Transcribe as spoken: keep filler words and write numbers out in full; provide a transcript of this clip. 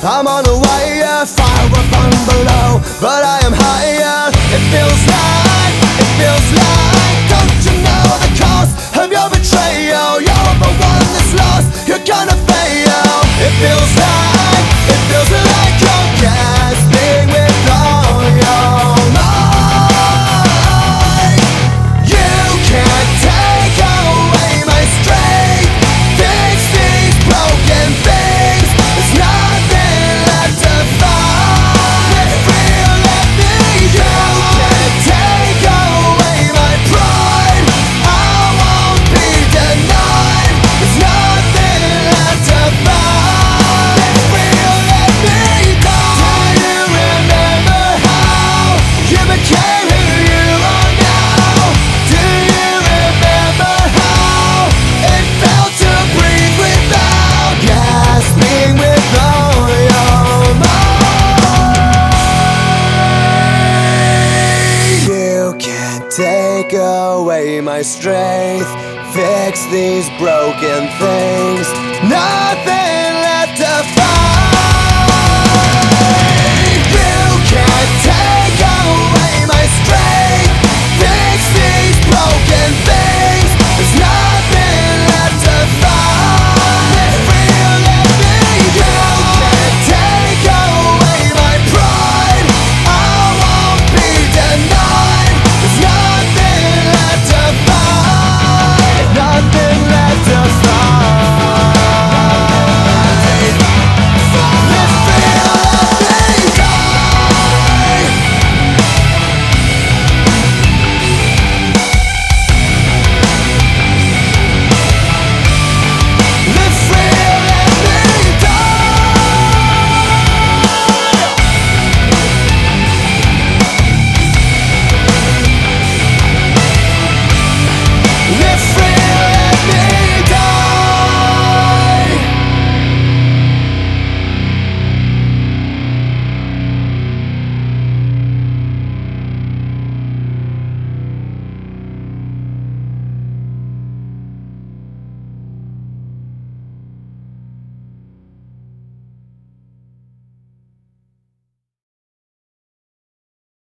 I'm on the wire, fire from below, but I am higher. It feels like, it feels like, don't you know the cost of your betrayal? You're the one that's lost, you're gonna fail. It feels like, it feels like you're gasping with all your might. You can't take away my strength, fix these broken things. There's nothing left to fight. Let real, let me go. You can't take away my pride, I won't be denied. There's nothing left to fight. Let real, let me go. Do you remember how you became who you are now? Do you remember how it felt to breathe without gasping with all your might? You can't take away my strength, fix these broken things. Nothing